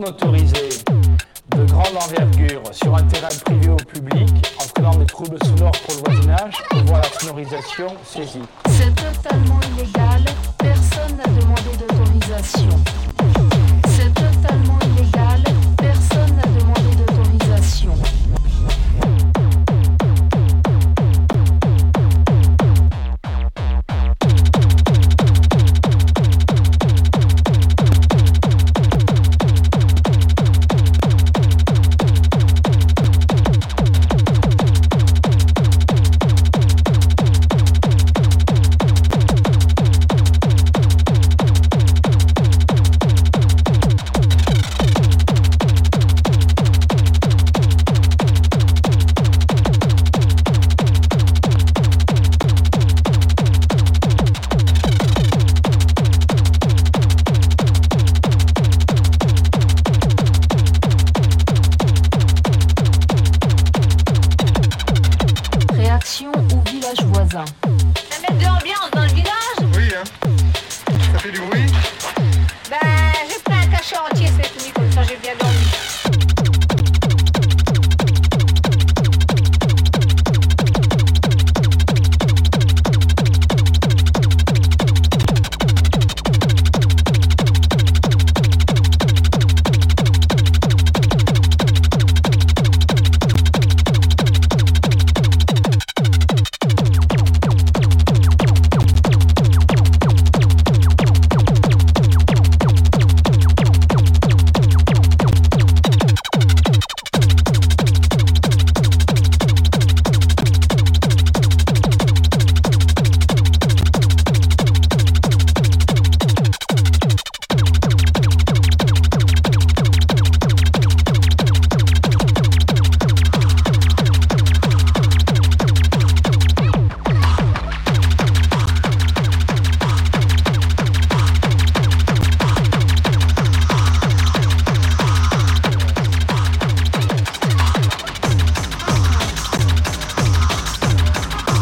autorisé de grande envergure sur un terrain privé ou public, entraînant des troubles sonores pour le voisinage, pour voir la sonorisation saisie. C'est totalement illégal, personne n'a demandé d'autorisation. C'est totalement illégal, personne n'a demandé d'autorisation. Au village voisin. Ça met de l'ambiance dans le village? Oui, hein. Ça fait du bruit.